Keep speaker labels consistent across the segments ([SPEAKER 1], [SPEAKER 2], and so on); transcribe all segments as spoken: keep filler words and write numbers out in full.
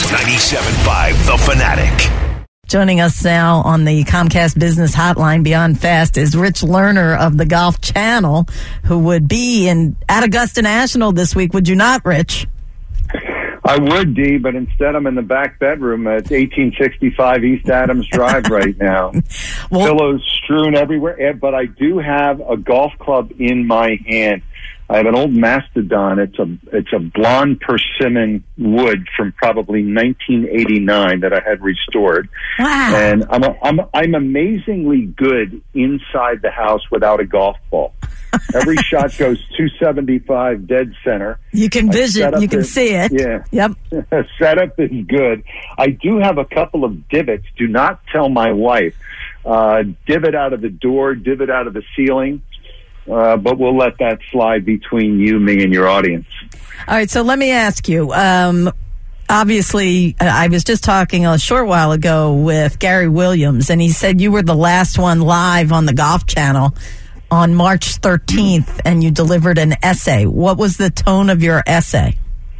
[SPEAKER 1] ninety-seven point five The Fanatic.
[SPEAKER 2] Joining us now on the Comcast Business Hotline Beyond Fast is Rich Lerner of the Golf Channel, who would be in at Augusta National this week. Would you not, Rich?
[SPEAKER 3] I would, Dee, but instead I'm in the back bedroom at eighteen sixty-five East Adams Drive right now. Well, pillows strewn everywhere, but I do have a golf club in my hand. I have an old Mastodon. It's a it's a blonde persimmon wood from probably nineteen eighty-nine that I had restored.
[SPEAKER 2] Wow!
[SPEAKER 3] And I'm a, I'm I'm amazingly good inside the house without a golf ball. Every shot goes two seventy-five dead center.
[SPEAKER 2] You can vision, you can
[SPEAKER 3] is,
[SPEAKER 2] see it.
[SPEAKER 3] Yeah.
[SPEAKER 2] Yep.
[SPEAKER 3] Setup is good. I do have a couple of divots. Do not tell my wife. Uh, divot out of the door, divot out of the ceiling. Uh, but we'll let that slide between you, me, and your audience.
[SPEAKER 2] All right, so let me ask you. Um, obviously, I was just talking a short while ago with Gary Williams, and he said you were the last one live on the Golf Channel on March thirteenth, and you delivered an essay. What was the tone of your essay?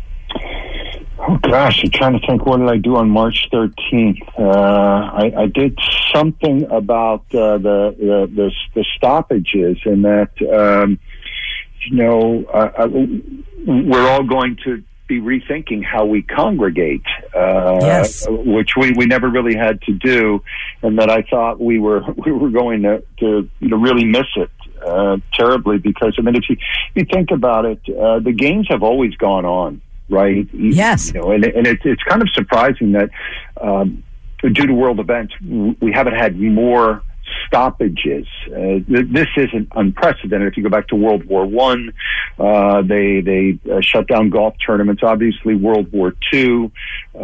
[SPEAKER 3] Oh, gosh, I'm trying to think, what did I do on March thirteenth? Uh, I, I did something about uh, the, the, the the stoppages, and that, um, you know, uh, we're all going to be rethinking how we congregate, uh,
[SPEAKER 2] yes.
[SPEAKER 3] which we, we never really had to do, and that I thought we were we were going to, to you know, really miss it uh, terribly, because, I mean, if you, you think about it, uh, the games have always gone on. Right.
[SPEAKER 2] Yes.
[SPEAKER 3] You know, and and it's it's kind of surprising that um, due to world events, we haven't had more stoppages. Uh, th- this isn't unprecedented. If you go back to World War One, uh, they they uh, shut down golf tournaments. Obviously, World War Two,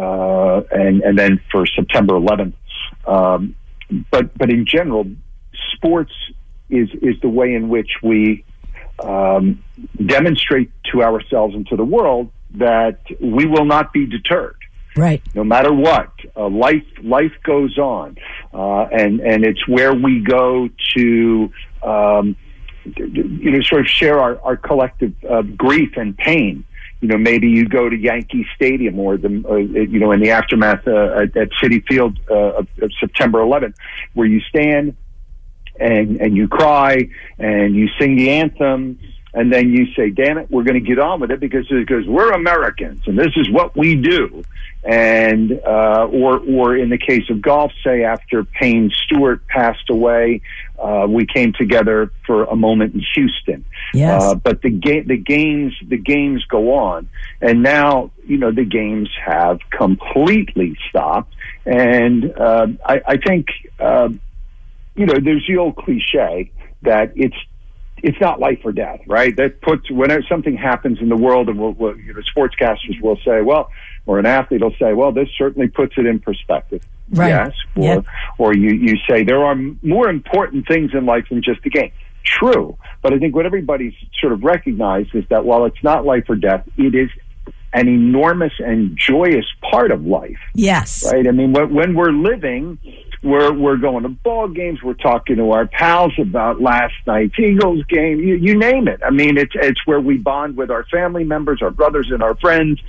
[SPEAKER 3] uh, and and then for September eleventh. Um, but but in general, sports is is the way in which we um, demonstrate to ourselves and to the world that we will not be deterred.
[SPEAKER 2] Right.
[SPEAKER 3] No matter what, uh, life life goes on, uh, and and it's where we go to, um, you know, sort of share our our collective uh, grief and pain. You know, maybe you go to Yankee Stadium or the, uh, you know, in the aftermath uh, at, at Citi Field uh, of, of September eleventh, where you stand and and you cry and you sing the anthem. And then you say, damn it, we're going to get on with it because, because we're Americans and this is what we do. And, uh, or, or in the case of golf, say after Payne Stewart passed away, uh, we came together for a moment in Houston.
[SPEAKER 2] Yes.
[SPEAKER 3] Uh, but the game, the games, the games go on. And now, you know, the games have completely stopped. And, uh, I, I think, uh, you know, there's the old cliche that it's, it's not life or death, right? That puts, whenever something happens in the world, and we'll, we'll, you know, sportscasters will say, well, or an athlete will say, well, this certainly puts it in perspective.
[SPEAKER 2] Right.
[SPEAKER 3] Yes. Or,
[SPEAKER 2] yep.
[SPEAKER 3] or you, you say there are more important things in life than just the game. True. But I think what everybody's sort of recognized is that while it's not life or death, it is an enormous and joyous part of life.
[SPEAKER 2] Yes.
[SPEAKER 3] Right? I mean, when, when we're living, we're we're going to ball games, we're talking to our pals about last night's Eagles game, you, you name it. I mean, it's it's where we bond with our family members, our brothers and our friends.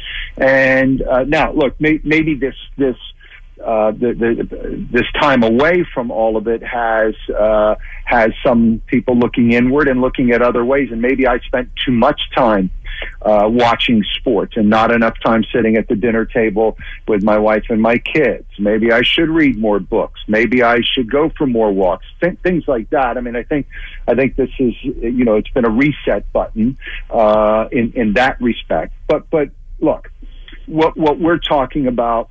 [SPEAKER 3] And uh, now, look, may, maybe this this uh, the, the, this time away from all of it has uh, has some people looking inward and looking at other ways. And maybe I spent too much time uh, watching sports and not enough time sitting at the dinner table with my wife and my kids. Maybe I should read more books. Maybe I should go for more walks. Th- things like that. I mean, I think I think this is, you know, it's been a reset button uh, in in that respect. But but look, what what we're talking about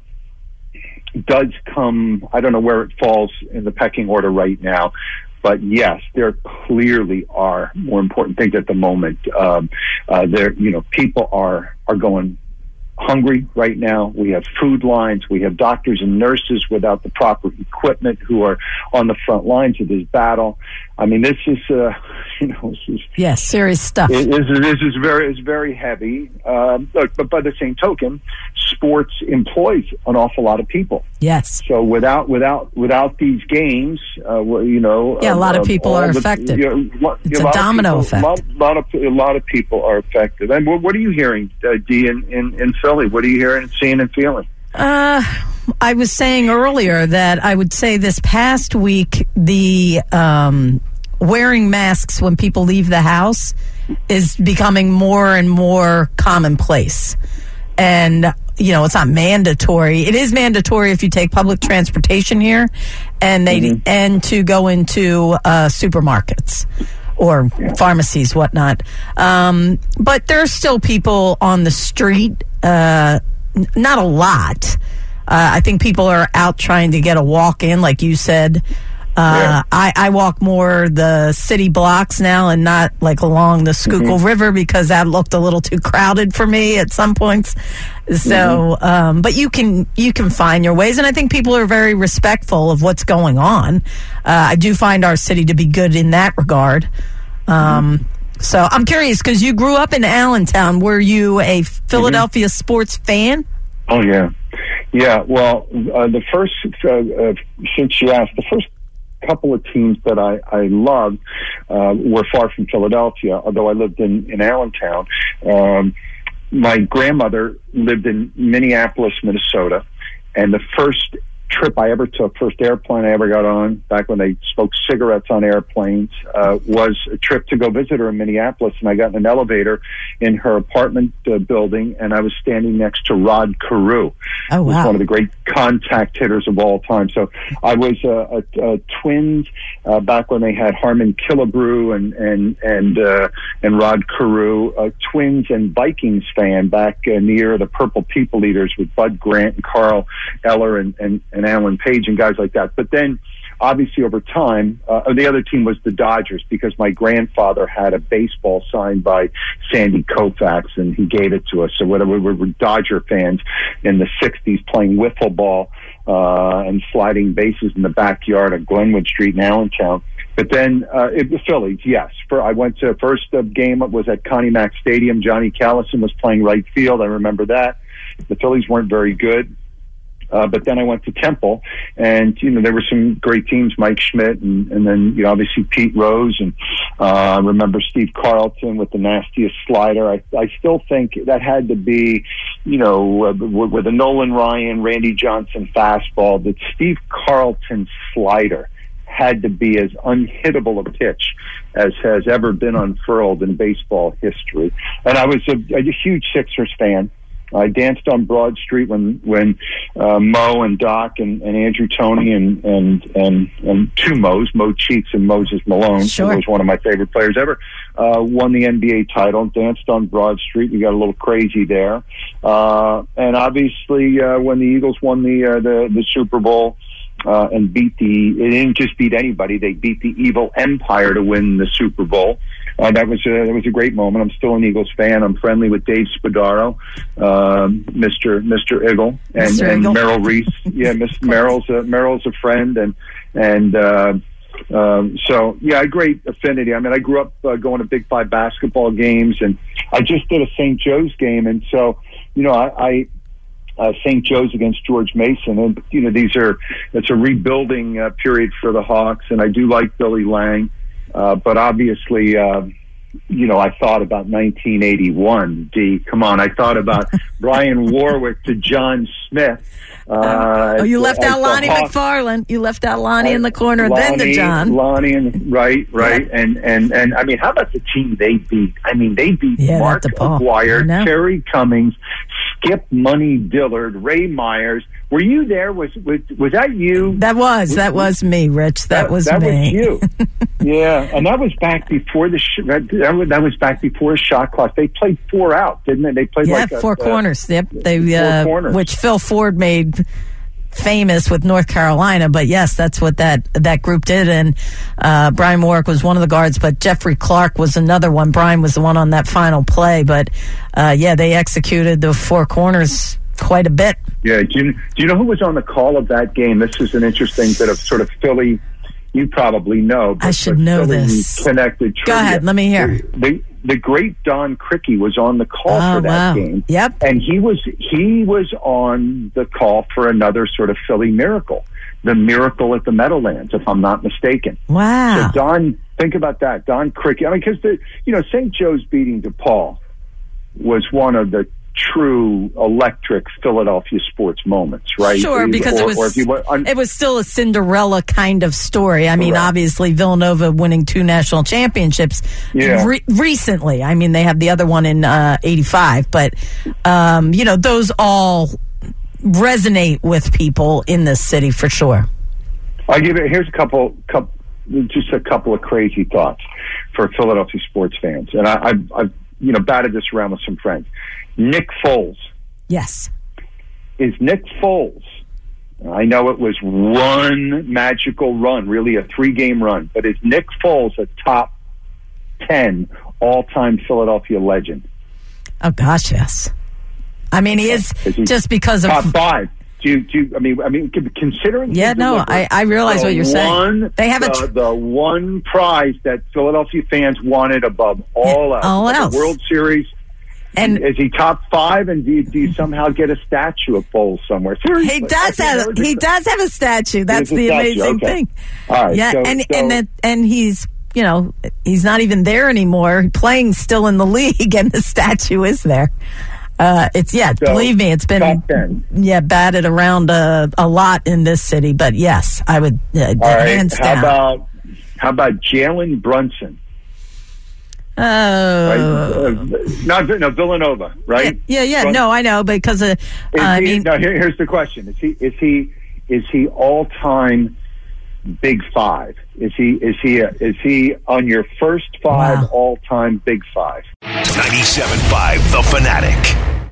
[SPEAKER 3] does come, I don't know where it falls in the pecking order right now, but yes, there clearly are more important things at the moment. Um, uh, there, you know, people are, are going hungry right now. We have food lines. We have doctors and nurses without the proper equipment who are on the front lines of this battle. I mean, this is, uh, you know, this is
[SPEAKER 2] yes, serious stuff.
[SPEAKER 3] It, this, is, this is very, it's very heavy. Um, look, but by the same token, sports employs an awful lot of people.
[SPEAKER 2] Yes.
[SPEAKER 3] So without, without, without these games, uh, you know,
[SPEAKER 2] yeah, a lot
[SPEAKER 3] uh,
[SPEAKER 2] of people are
[SPEAKER 3] the,
[SPEAKER 2] affected.
[SPEAKER 3] You know,
[SPEAKER 2] it's
[SPEAKER 3] a,
[SPEAKER 2] a domino
[SPEAKER 3] people,
[SPEAKER 2] effect.
[SPEAKER 3] A lot, lot of a lot of people are affected. And what, what are you hearing, uh, Dee, in, in, in Philly? What are you hearing, and seeing, and feeling?
[SPEAKER 2] Uh, I was saying earlier that I would say this past week, the um, wearing masks when people leave the house is becoming more and more commonplace. And, you know, it's not mandatory. It is mandatory if you take public transportation here and they mm-hmm. and to go into uh, supermarkets or yeah. pharmacies, whatnot. Um, but there are still people on the street, uh, n- not a lot. Uh, I think people are out trying to get a walk in, like you said. Uh, yeah. I, I walk more the city blocks now and not like along the Schuylkill mm-hmm. River because that looked a little too crowded for me at some points. So, mm-hmm. um, but you can you can find your ways, and I think people are very respectful of what's going on. Uh, I do find our city to be good in that regard. Um, mm-hmm. So I'm curious because you grew up in Allentown. Were you a Philadelphia mm-hmm. sports fan?
[SPEAKER 3] Oh yeah, yeah. Well, uh, the first uh, uh, since you asked, the first couple of teams that I, I loved uh, were far from Philadelphia, although I lived in, in Allentown. Um, my grandmother lived in Minneapolis, Minnesota, and the first trip I ever took, first airplane I ever got on, back when they smoked cigarettes on airplanes, uh, was a trip to go visit her in Minneapolis, and I got in an elevator in her apartment uh, building, and I was standing next to Rod Carew,
[SPEAKER 2] oh, wow.
[SPEAKER 3] who's one of the great contact hitters of all time. So I was uh, a, a Twins uh, back when they had Harmon Killebrew and and and uh, and Rod Carew, a Twins and Vikings fan back in the era of the Purple People Eaters with Bud Grant and Carl Eller and and and Alan Page and guys like that. But then, obviously, over time, uh, the other team was the Dodgers because my grandfather had a baseball signed by Sandy Koufax, and he gave it to us. So whatever, we were Dodger fans in the sixties playing wiffle ball uh, and sliding bases in the backyard of Glenwood Street in Allentown. But then uh, it, the Phillies, yes. For, I went to first uh, game was at Connie Mack Stadium. Johnny Callison was playing right field. I remember that. The Phillies weren't very good. Uh, but then I went to Temple, and, you know, there were some great teams, Mike Schmidt, and, and then, you know, obviously Pete Rose, and uh, I remember Steve Carlton with the nastiest slider. I, I still think that had to be, you know, uh, with, with a Nolan Ryan, Randy Johnson fastball, that Steve Carlton's slider had to be as unhittable a pitch as has ever been unfurled in baseball history. And I was a, a huge Sixers fan. I danced on Broad Street when when uh, Mo and Doc and, and Andrew Toney and and and, and two Mo's, Mo Cheeks and Moses Malone,
[SPEAKER 2] sure.
[SPEAKER 3] who was one of my favorite players ever, uh, won the N B A title. Danced on Broad Street. We got a little crazy there, uh, and obviously uh, when the Eagles won the uh, the, the Super Bowl. Uh, and beat the, it didn't just beat anybody, they beat the evil Empire to win the Super Bowl. Uh, that was a, that was a great moment. I'm still an Eagles fan. I'm friendly with Dave Spadaro, um, Mister Mister Eagle, and,
[SPEAKER 2] Mister
[SPEAKER 3] and
[SPEAKER 2] Eagle.
[SPEAKER 3] Merrill Reese. Yeah, Miss Merrill's a, Merrill's a friend, and and uh, um, so yeah, a great affinity. I mean, I grew up uh, going to Big Five basketball games, and I just did a Saint Joe's game, and so you know, I. I Uh, Saint Joe's against George Mason, and you know these are it's a rebuilding uh, period for the Hawks, and I do like Billy Lang, uh, but obviously, uh, you know, I thought about nineteen eighty-one. D, come on, I thought about Brian Warwick to John Smith. Uh,
[SPEAKER 2] oh, you left out Lonnie
[SPEAKER 3] Hawks.
[SPEAKER 2] McFarland. You left out Lonnie in the corner,
[SPEAKER 3] Lonnie,
[SPEAKER 2] then to John.
[SPEAKER 3] Lonnie, and right, right, yeah. and and and I mean, how about the team they beat? I mean, they beat
[SPEAKER 2] yeah,
[SPEAKER 3] Mark Aguirre, Terry Cummings, Skip Money Dillard, Ray Myers. Were you there? Was was, was that you?
[SPEAKER 2] That was, was that was me, Rich. That, that was
[SPEAKER 3] that
[SPEAKER 2] me.
[SPEAKER 3] That was you. Yeah, and that was back before the sh- that, was, that was back before shot clock. They played four out, didn't they? They played
[SPEAKER 2] yeah,
[SPEAKER 3] like a,
[SPEAKER 2] four
[SPEAKER 3] uh,
[SPEAKER 2] corners. Yep, they
[SPEAKER 3] four
[SPEAKER 2] uh,
[SPEAKER 3] corners.
[SPEAKER 2] Which Phil Ford made famous with North Carolina, but yes, that's what that that group did. And uh, Brian Warwick was one of the guards, but Jeffrey Clark was another one. Brian was the one on that final play, but uh, yeah, they executed the four corners quite a bit.
[SPEAKER 3] Yeah, do you, do you know who was on the call of that game? This is an interesting bit of sort of Philly. You probably know. But,
[SPEAKER 2] I should
[SPEAKER 3] but
[SPEAKER 2] know
[SPEAKER 3] Philly
[SPEAKER 2] this.
[SPEAKER 3] Connected trivia.
[SPEAKER 2] Go ahead, let me hear.
[SPEAKER 3] The, the, the great Don Criqui was on the call
[SPEAKER 2] oh,
[SPEAKER 3] for that
[SPEAKER 2] wow.
[SPEAKER 3] game.
[SPEAKER 2] Yep,
[SPEAKER 3] and he was he was on the call for another sort of Philly miracle, the miracle at the Meadowlands, if I'm not mistaken.
[SPEAKER 2] Wow.
[SPEAKER 3] So Don, think about that, Don Criqui. I mean, because the you know Saint Joe's beating DePaul was one of the true electric Philadelphia sports moments, right?
[SPEAKER 2] Sure, because
[SPEAKER 3] or,
[SPEAKER 2] it was
[SPEAKER 3] or if you were, un-
[SPEAKER 2] it was still a Cinderella kind of story. I mean,
[SPEAKER 3] Correct.
[SPEAKER 2] obviously Villanova winning two national championships
[SPEAKER 3] Yeah.
[SPEAKER 2] re- recently. I mean, they have the other one in uh, eighty-five, but um, you know, those all resonate with people in this city for sure.
[SPEAKER 3] I'll give it. Here's a couple, couple, just a couple of crazy thoughts for Philadelphia sports fans, and I, I've, I've, you know, batted this around with some friends. Nick Foles.
[SPEAKER 2] Yes.
[SPEAKER 3] Is Nick Foles, I know it was one magical run, really a three-game run, but is Nick Foles a top ten all-time Philadelphia legend?
[SPEAKER 2] Oh, gosh, yes. I mean, he is,
[SPEAKER 3] Is he
[SPEAKER 2] just because of...
[SPEAKER 3] top five. Do you, do you, I mean, I mean, considering...
[SPEAKER 2] Yeah, no, I, I realize
[SPEAKER 3] the
[SPEAKER 2] what you're saying.
[SPEAKER 3] One,
[SPEAKER 2] They have a
[SPEAKER 3] the,
[SPEAKER 2] tr-
[SPEAKER 3] the one prize that Philadelphia fans wanted above all
[SPEAKER 2] Yeah,
[SPEAKER 3] else.
[SPEAKER 2] all
[SPEAKER 3] the
[SPEAKER 2] else.
[SPEAKER 3] World Series.
[SPEAKER 2] And
[SPEAKER 3] Is he top five? And do you, do you somehow get a statue of Foles somewhere? Seriously,
[SPEAKER 2] he does
[SPEAKER 3] I
[SPEAKER 2] have
[SPEAKER 3] think
[SPEAKER 2] he does have a statue. That's
[SPEAKER 3] There's a
[SPEAKER 2] the
[SPEAKER 3] statue,
[SPEAKER 2] amazing
[SPEAKER 3] okay.
[SPEAKER 2] thing.
[SPEAKER 3] All right,
[SPEAKER 2] Yeah,
[SPEAKER 3] so-
[SPEAKER 2] and
[SPEAKER 3] so-
[SPEAKER 2] and that, and he's you know he's not even there anymore. Playing still in the league, and the statue is there. Uh, it's yeah.
[SPEAKER 3] So,
[SPEAKER 2] believe me, it's been
[SPEAKER 3] top ten.
[SPEAKER 2] yeah batted around uh, a lot in this city. But yes, I would uh,
[SPEAKER 3] All right.
[SPEAKER 2] hands
[SPEAKER 3] How
[SPEAKER 2] down.
[SPEAKER 3] about how about Jalen Brunson?
[SPEAKER 2] Oh,
[SPEAKER 3] Right? Uh, not no Villanova, right?
[SPEAKER 2] yeah, yeah.
[SPEAKER 3] Brun-
[SPEAKER 2] No, I know because uh,
[SPEAKER 3] Is
[SPEAKER 2] I
[SPEAKER 3] he,
[SPEAKER 2] mean,
[SPEAKER 3] no. Here, here's the question: Is he is he is he all time Big Five? Is he is he a, is he on your first five
[SPEAKER 2] Wow.
[SPEAKER 3] all time Big Five?
[SPEAKER 1] ninety-seven point five The Fanatic.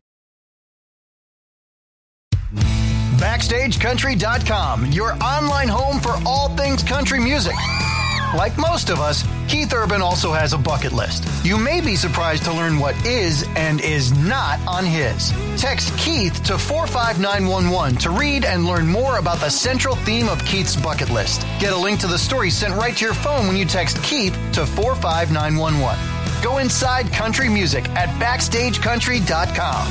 [SPEAKER 4] Backstage Country dot com, your online home for all things country music. Like most of us, Keith Urban also has a bucket list. You may be surprised to learn what is and is not on his. Text Keith to four five nine one one to read and learn more about the central theme of Keith's bucket list. Get a link to the story sent right to your phone when you text Keith to four five nine one one. Go inside country music at Backstage Country dot com.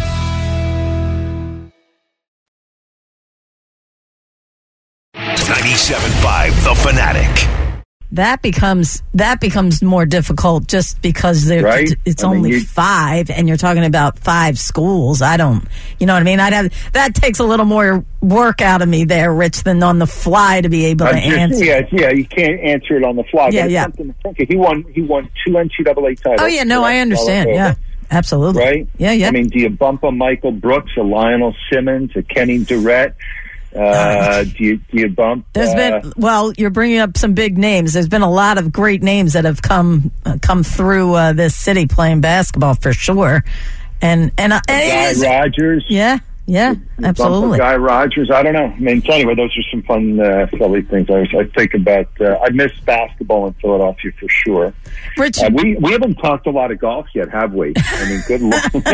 [SPEAKER 1] ninety-seven point five The Fanatic.
[SPEAKER 2] that becomes that becomes more difficult just because there
[SPEAKER 3] Right?
[SPEAKER 2] it's
[SPEAKER 3] I mean,
[SPEAKER 2] only
[SPEAKER 3] you-
[SPEAKER 2] five, and you're talking about five schools. I don't, you know what I mean? I'd have that takes a little more work out of me there, Rich, than on the fly to be able to
[SPEAKER 3] I'm just-
[SPEAKER 2] answer.
[SPEAKER 3] yeah, yeah, you can't answer it on the fly.
[SPEAKER 2] Yeah,
[SPEAKER 3] but it's
[SPEAKER 2] yeah.
[SPEAKER 3] something to think of. He won. He won two N C double A titles.
[SPEAKER 2] Oh yeah, no,
[SPEAKER 3] for
[SPEAKER 2] I understand.
[SPEAKER 3] Villanova,
[SPEAKER 2] Yeah, absolutely.
[SPEAKER 3] Right?
[SPEAKER 2] Yeah, yeah.
[SPEAKER 3] I mean, do you bump a Michael Brooks, a Lionel Simmons, a Kenny Durrett? Uh, do you do you bump?
[SPEAKER 2] There's
[SPEAKER 3] uh,
[SPEAKER 2] been well, you're bringing up some big names. There's been a lot of great names that have come uh, come through uh, this city playing basketball for sure, and and, uh, and it
[SPEAKER 3] Guy
[SPEAKER 2] is,
[SPEAKER 3] Rogers.
[SPEAKER 2] yeah, yeah, absolutely.
[SPEAKER 3] Guy Rogers. I don't know. I mean, so anyway, those are some fun uh, Philly things. I, I think about. Uh, I miss basketball in Philadelphia for sure.
[SPEAKER 2] Rich,
[SPEAKER 3] Uh, we we haven't talked a lot of golf yet, have we? I mean, good luck. we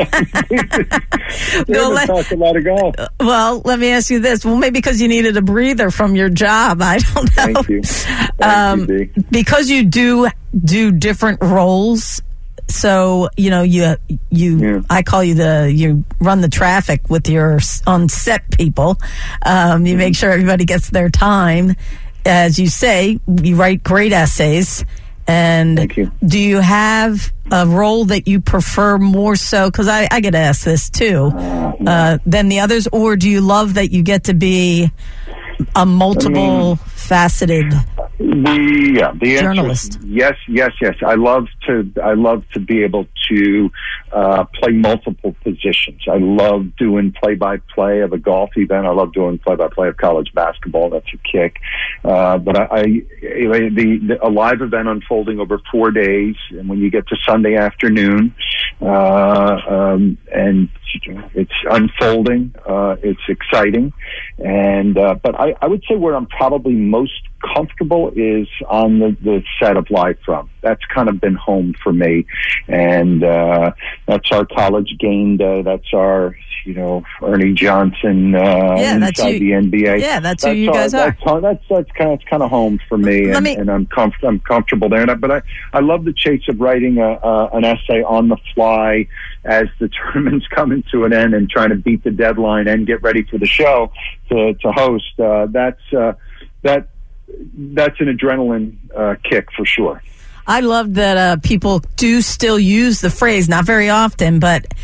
[SPEAKER 2] No,
[SPEAKER 3] haven't
[SPEAKER 2] let-
[SPEAKER 3] talked a lot of golf.
[SPEAKER 2] well, let me ask you this. Well, maybe because you needed a breather from your job. I don't know.
[SPEAKER 3] Thank you. Thank
[SPEAKER 2] Um,
[SPEAKER 3] you, Dee.
[SPEAKER 2] because you do do different roles. So you know you you
[SPEAKER 3] Yeah.
[SPEAKER 2] I call you the you run the traffic with your s- on set people. Um, you make sure everybody gets their time. As you say, you write great essays. And
[SPEAKER 3] Thank you.
[SPEAKER 2] do you have a role that you prefer more so? Because I, I get asked this too, uh, than the others, or do you love that you get to be a multiple faceted?
[SPEAKER 3] The yeah, the answer
[SPEAKER 2] Journalist.
[SPEAKER 3] is yes, yes, yes. I love to I love to be able to uh, play multiple positions. I love doing play by play of a golf event. I love doing play by play of college basketball. That's a kick. Uh, but I, I the, the a live event unfolding over four days, and when you get to Sunday afternoon, uh, um, and it's unfolding, uh, it's exciting, and uh, but I, I would say where I'm probably most comfortable is on the, the set of Live From. That's kind of been home for me, and uh, that's our college game day. That's our, you know, Ernie Johnson uh,
[SPEAKER 2] Yeah, that's
[SPEAKER 3] inside
[SPEAKER 2] you.
[SPEAKER 3] the N B A.
[SPEAKER 2] Yeah, that's who
[SPEAKER 3] That's
[SPEAKER 2] you
[SPEAKER 3] our-
[SPEAKER 2] guys are.
[SPEAKER 3] That's that's that's kind of, it's kind of home for me,
[SPEAKER 2] Let
[SPEAKER 3] and,
[SPEAKER 2] me-
[SPEAKER 3] and I'm comf- I'm comfortable there. And I, but I, I love the chase of writing a, uh, an essay on the fly as the tournament's coming to an end and trying to beat the deadline and get ready for the show to to host. Uh, that's uh, that that's an adrenaline uh, kick for sure.
[SPEAKER 2] I love that uh, people do still use the phrase, not very often, but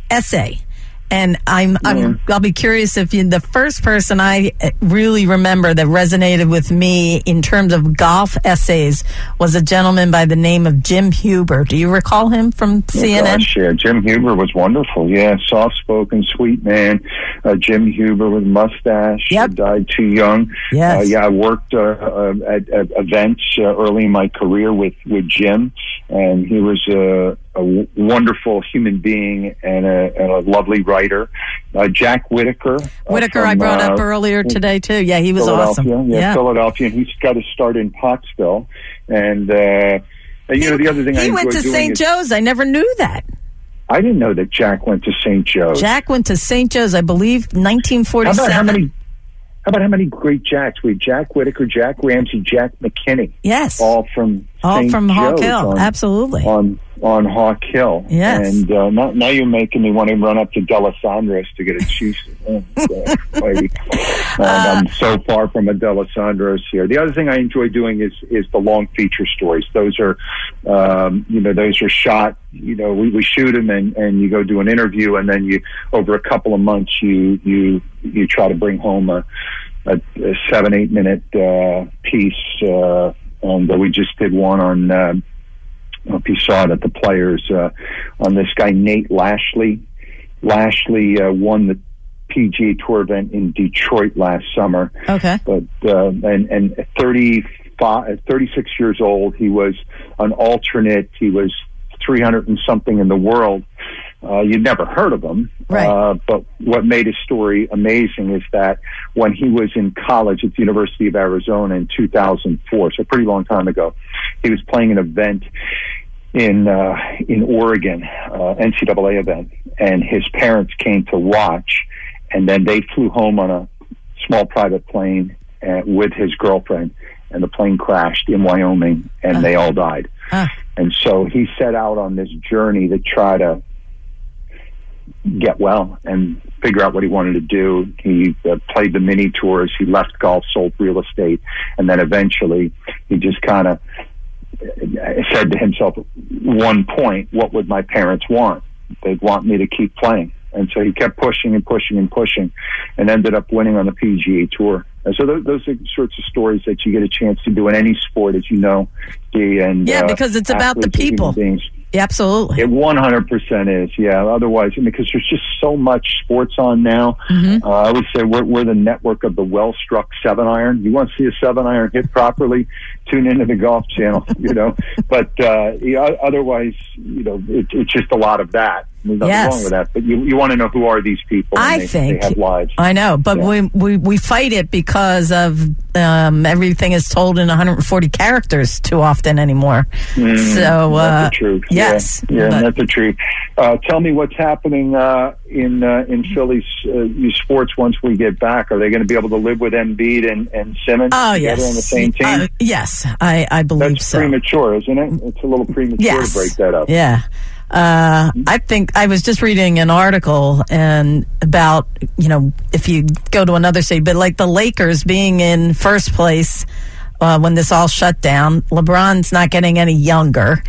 [SPEAKER 2] essay. And I'm, I'm, I'll be curious if you, the first person I really remember that resonated with me in terms of golf essays was a gentleman by the name of Jim Huber. Do you recall him from C N N?
[SPEAKER 3] Oh, gosh, yeah, Jim Huber was wonderful. Yeah, soft-spoken, sweet man. Uh, Jim Huber with mustache.
[SPEAKER 2] Yep.
[SPEAKER 3] Died too young.
[SPEAKER 2] Yes.
[SPEAKER 3] Uh, yeah, I worked uh, uh, at, at events uh, early in my career with, with Jim, and he was a, a w- wonderful human being and a, and a lovely writer. Uh, Jack Whitaker. Uh,
[SPEAKER 2] Whitaker,
[SPEAKER 3] from,
[SPEAKER 2] I brought
[SPEAKER 3] uh,
[SPEAKER 2] up earlier today, too. Yeah, he was
[SPEAKER 3] Philadelphia.
[SPEAKER 2] awesome.
[SPEAKER 3] Yeah,
[SPEAKER 2] yeah,
[SPEAKER 3] Philadelphia. And he's got to start in Pottsville. And, uh, and you know, the other thing I
[SPEAKER 2] he went to Saint Joe's. I never knew that.
[SPEAKER 3] I didn't know that Jack went to Saint Joe's.
[SPEAKER 2] Jack went to Saint Joe's, I believe, nineteen forty-seven.
[SPEAKER 3] How about how many? How about how many great Jacks? We had Jack Whitaker, Jack Ramsey, Jack McKinney.
[SPEAKER 2] Yes,
[SPEAKER 3] all from
[SPEAKER 2] all
[SPEAKER 3] Saint
[SPEAKER 2] from Hawk
[SPEAKER 3] Joe's
[SPEAKER 2] Hill.
[SPEAKER 3] on,
[SPEAKER 2] Absolutely
[SPEAKER 3] on on Hawk Hill.
[SPEAKER 2] Yes,
[SPEAKER 3] and uh, now, now you're making me want to run up to Delisandro's to get a cheese. Oh, and I'm so far from a Delisandro's here. The other thing I enjoy doing is is the long feature stories. Those are, um, you know, those are shot. You know, we, we shoot them and, and you go do an interview, and then you over a couple of months you you you try to bring home a a, a seven eight minute uh, piece. Uh, and uh, we just did one on. Uh, I don't know if you saw that the players uh, on this guy Nate Lashley. Lashley uh, won the P G A Tour event in Detroit last summer.
[SPEAKER 2] Okay,
[SPEAKER 3] but uh, and and thirty-five, thirty-six years old, he was an alternate. He was three hundred and something in the world. Uh, you'd never heard of him.
[SPEAKER 2] Right.
[SPEAKER 3] Uh, but what made his story amazing is that when he was in college at the University of Arizona in two thousand four, so a pretty long time ago, he was playing an event in uh, in Oregon, uh, N C double A event, and his parents came to watch, and then they flew home on a small private plane uh, with his girlfriend, and the plane crashed in Wyoming, and uh, they all died. Uh. And so he set out on this journey to try to get well and figure out what he wanted to do. He uh, played the mini tours. He left golf, sold real estate, and then eventually he just kind of said to himself, one point, what would my parents want? They'd want me to keep playing. And so he kept pushing and pushing and pushing and ended up winning on the P G A Tour. And so those, those are sorts of stories that you get a chance to do in any sport, as you know. Dee, and,
[SPEAKER 2] yeah,
[SPEAKER 3] uh,
[SPEAKER 2] because it's about the people. Yeah, absolutely.
[SPEAKER 3] It one hundred percent is, yeah. Otherwise, because there's just so much sports on now. Mm-hmm. Uh, I would say we're, we're the network of the well-struck seven iron. You want to see a seven iron hit properly? Tune into the Golf Channel, you know. But uh, yeah, otherwise, you know, it, it's just a lot of that. There's nothing
[SPEAKER 2] yes.
[SPEAKER 3] wrong with that. But you, you want to know who are these people?
[SPEAKER 2] I
[SPEAKER 3] and they,
[SPEAKER 2] think
[SPEAKER 3] they have lives.
[SPEAKER 2] I know, but
[SPEAKER 3] yeah.
[SPEAKER 2] we, we we fight it because of um, everything is told in one hundred forty characters too often anymore.
[SPEAKER 3] Mm,
[SPEAKER 2] so uh,
[SPEAKER 3] that's the truth.
[SPEAKER 2] Yes,
[SPEAKER 3] yeah, yeah
[SPEAKER 2] but,
[SPEAKER 3] that's the truth. Uh, tell me what's happening uh, in uh, in Philly's uh, sports once we get back. Are they going to be able to live with Embiid and, and Simmons
[SPEAKER 2] oh,
[SPEAKER 3] together
[SPEAKER 2] yes.
[SPEAKER 3] on the same team?
[SPEAKER 2] Uh, yes, I, I believe
[SPEAKER 3] that's
[SPEAKER 2] so.
[SPEAKER 3] Premature, isn't it? It's a little premature
[SPEAKER 2] yes.
[SPEAKER 3] to break that up.
[SPEAKER 2] Yeah. Uh, I think I was just reading an article and about, you know, if you go to another city, but like the Lakers being in first place uh, when this all shut down, LeBron's not getting any younger.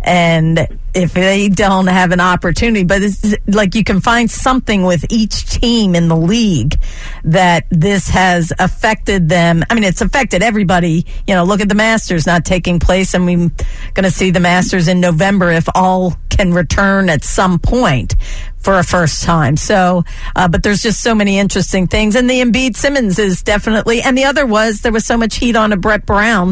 [SPEAKER 2] And if they don't have an opportunity, but it's like you can find something with each team in the league that this has affected them. I mean, it's affected everybody. You know, look at the Masters not taking place, and we're going to see the Masters in November if all can return at some point for a first time. So, uh, but there's just so many interesting things. And the Embiid Simmons is definitely, and the other was there was so much heat on a Brett Brown,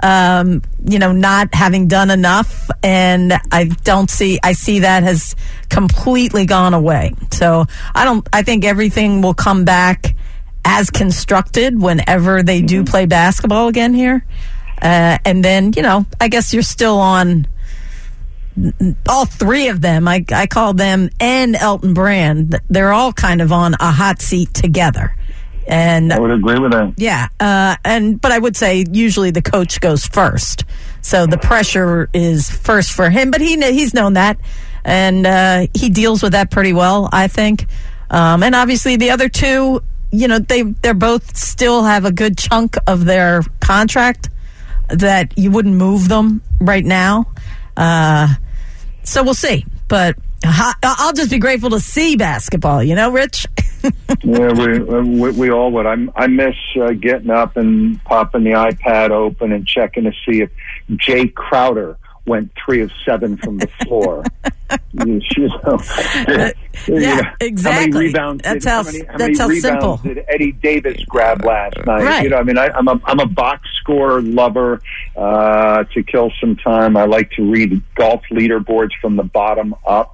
[SPEAKER 2] um, you know, not having done enough. And I don't see, I see that has completely gone away. So I don't, I think everything will come back as constructed whenever they do play basketball again here. Uh, and then, you know, I guess you're still on all three of them. I, I call them and Elton Brand. They're all kind of on a hot seat together. And
[SPEAKER 3] I would agree with that.
[SPEAKER 2] Yeah. Uh, and, but I would say usually the coach goes first. So the pressure is first for him, but he, he's known that. And, uh, he deals with that pretty well, I think. Um, and obviously the other two, you know, they, they're both still have a good chunk of their contract that you wouldn't move them right now. Uh, so we'll see. But I'll just be grateful to see basketball, you know, Rich?
[SPEAKER 3] Yeah, we, we we all would. I I miss uh, getting up and popping the iPad open and checking to see if Jay Crowder went three of seven from the floor. you, you know,
[SPEAKER 2] uh, yeah, you know, exactly.
[SPEAKER 3] How many rebounds
[SPEAKER 2] that's
[SPEAKER 3] did,
[SPEAKER 2] how,
[SPEAKER 3] how many, how
[SPEAKER 2] that's
[SPEAKER 3] many
[SPEAKER 2] how
[SPEAKER 3] rebounds
[SPEAKER 2] simple.
[SPEAKER 3] did Eddie Davis grab last night?
[SPEAKER 2] Right.
[SPEAKER 3] You know, I mean, I, I'm a I'm a box score lover. Uh, to kill some time, I like to read golf leaderboards from the bottom up.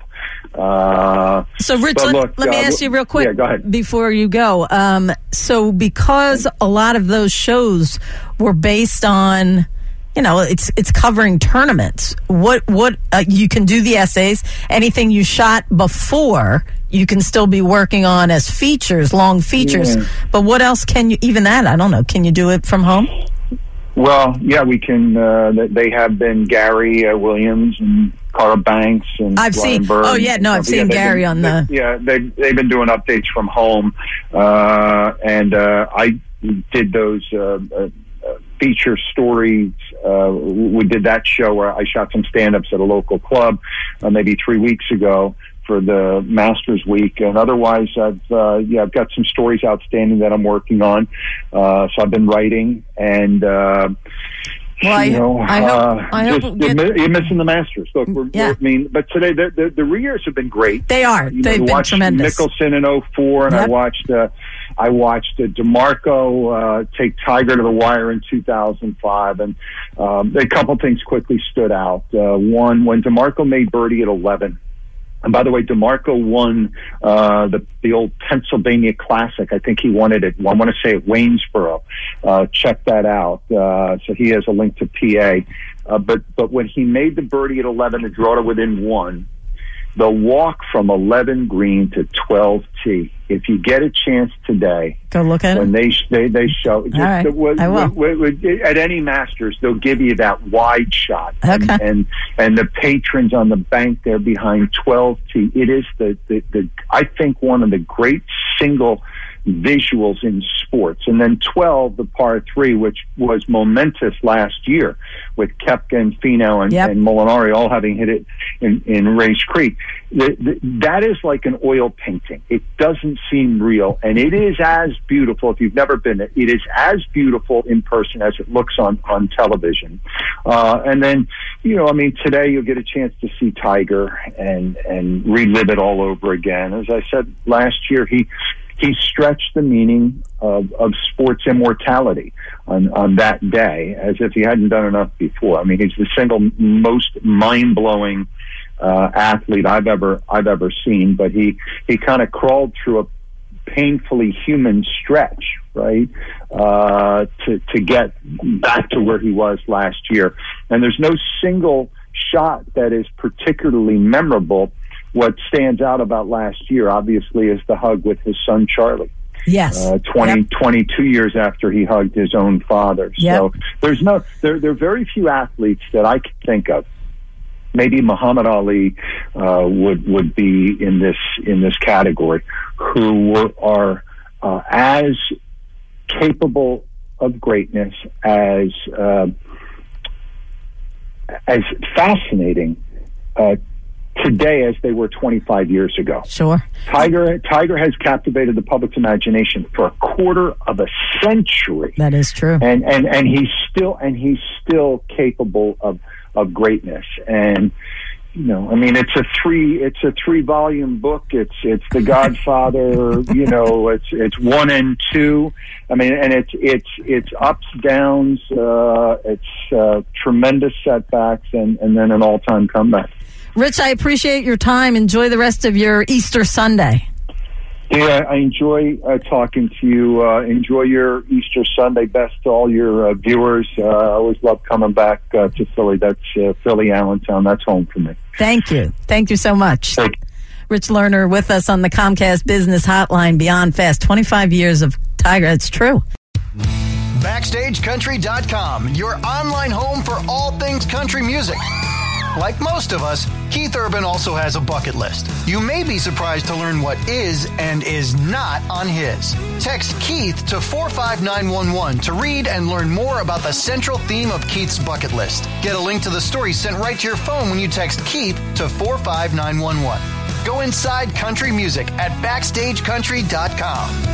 [SPEAKER 3] Uh,
[SPEAKER 2] so, Rich, let,
[SPEAKER 3] look,
[SPEAKER 2] let me
[SPEAKER 3] uh,
[SPEAKER 2] ask you real quick
[SPEAKER 3] yeah, go ahead.
[SPEAKER 2] before you go. Um, so, because a lot of those shows were based on, you know, it's it's covering tournaments. What what uh, you can do the essays, anything you shot before, you can still be working on as features, long features.
[SPEAKER 3] Yeah.
[SPEAKER 2] But what else can you? Even that, I don't know. Can you do it from home?
[SPEAKER 3] Well, yeah, we can. Uh, they have been Gary uh, Williams and Cara Banks and
[SPEAKER 2] I've
[SPEAKER 3] Ryan
[SPEAKER 2] seen.
[SPEAKER 3] Bird.
[SPEAKER 2] Oh yeah, no, I've seen
[SPEAKER 3] yeah,
[SPEAKER 2] Gary
[SPEAKER 3] been,
[SPEAKER 2] on the.
[SPEAKER 3] They, yeah, they they've been doing updates from home, uh, and uh, I did those uh, uh, feature stories. Uh, we did that show where I shot some stand-ups at a local club, uh, maybe three weeks ago for the Masters Week, and otherwise, I've uh, yeah, I've got some stories outstanding that I'm working on. Uh, so I've been writing and. Uh,
[SPEAKER 2] Well, I,
[SPEAKER 3] you know,
[SPEAKER 2] I hope,
[SPEAKER 3] uh,
[SPEAKER 2] I hope
[SPEAKER 3] just,
[SPEAKER 2] we'll get,
[SPEAKER 3] you're missing the Masters. Look, we're,
[SPEAKER 2] yeah.
[SPEAKER 3] we're, I mean, but today the the, the re-airs have been great.
[SPEAKER 2] They are.
[SPEAKER 3] You
[SPEAKER 2] They've
[SPEAKER 3] know,
[SPEAKER 2] been
[SPEAKER 3] watched
[SPEAKER 2] tremendous.
[SPEAKER 3] Mickelson in oh four, and
[SPEAKER 2] Yep.
[SPEAKER 3] I watched uh, I watched uh, DeMarco uh, take Tiger to the wire in two thousand five, and um, a couple things quickly stood out. Uh, one, when DeMarco made birdie at eleven. And by the way, DeMarco won uh, the the old Pennsylvania Classic. I think he won it at, I want to say at Waynesboro. Uh, check that out. Uh, so he has a link to P A. Uh, but but when he made the birdie at eleven to draw to within one, the walk from eleven green to twelve tee. If you get a chance today,
[SPEAKER 2] go look at
[SPEAKER 3] when
[SPEAKER 2] it.
[SPEAKER 3] they they they show just,
[SPEAKER 2] All right.
[SPEAKER 3] w-
[SPEAKER 2] I will.
[SPEAKER 3] w- w- at any Masters, they'll give you that wide shot,
[SPEAKER 2] Okay.
[SPEAKER 3] and, and and the patrons on the bank there behind twelve tee. It is the, the the I think one of the great single visuals in sports. And then twelve, the par three, which was momentous last year with Koepka and Finau and,
[SPEAKER 2] Yep.
[SPEAKER 3] and Molinari all having hit it in, in Race Creek. The, the, that is like an oil painting. It doesn't seem real, and it is as beautiful. If you've never been there, it is as beautiful in person as it looks on, on television. Uh, and then, you know, I mean, today you'll get a chance to see Tiger and, and relive it all over again. As I said last year, he He stretched the meaning of, of sports immortality on, on that day as if he hadn't done enough before. I mean, he's the single most mind-blowing uh, athlete I've ever I've ever seen. But he he kind of crawled through a painfully human stretch, right, uh, to to get back to where he was last year. And there's no single shot that is particularly memorable. What stands out about last year, obviously, is the hug with his son, Charlie.
[SPEAKER 2] Yes.
[SPEAKER 3] Uh, twenty,
[SPEAKER 2] Yep.
[SPEAKER 3] twenty-two years after he hugged his own father.
[SPEAKER 2] Yep.
[SPEAKER 3] So there's no, there, there are very few athletes that I can think of. Maybe Muhammad Ali uh, would would be in this in this category, who were, are uh, as capable of greatness, as uh, as fascinating uh, today as they were twenty-five years ago.
[SPEAKER 2] Sure.
[SPEAKER 3] Tiger Tiger has captivated the public's imagination for a quarter of a century.
[SPEAKER 2] That is true.
[SPEAKER 3] And and and he's still and he's still capable of of greatness. And you know, I mean, it's a three it's a three volume book. It's it's The Godfather. you know, it's it's one and two. I mean, and it's it's it's ups, downs. Uh, it's uh, tremendous setbacks, and and then an all time comeback.
[SPEAKER 2] Rich, I appreciate your time. Enjoy the rest of your Easter Sunday.
[SPEAKER 3] Yeah, I enjoy uh, talking to you. Uh, enjoy your Easter Sunday. Best to all your uh, viewers. Uh, I always love coming back uh, to Philly. That's uh, Philly, Allentown. That's home for me.
[SPEAKER 2] Thank you. Thank you so much.
[SPEAKER 3] Thank you.
[SPEAKER 2] Rich Lerner with us on the Comcast Business Hotline. Beyond Fast, twenty-five years of Tiger. It's true.
[SPEAKER 4] Backstage Country dot com, your online home for all things country music. Like most of us, Keith Urban also has a bucket list. You may be surprised to learn what is and is not on his. Text Keith to four five nine one one to read and learn more about the central theme of Keith's bucket list. Get a link to the story sent right to your phone when you text Keith to four five nine one one. Go inside country music at backstage country dot com.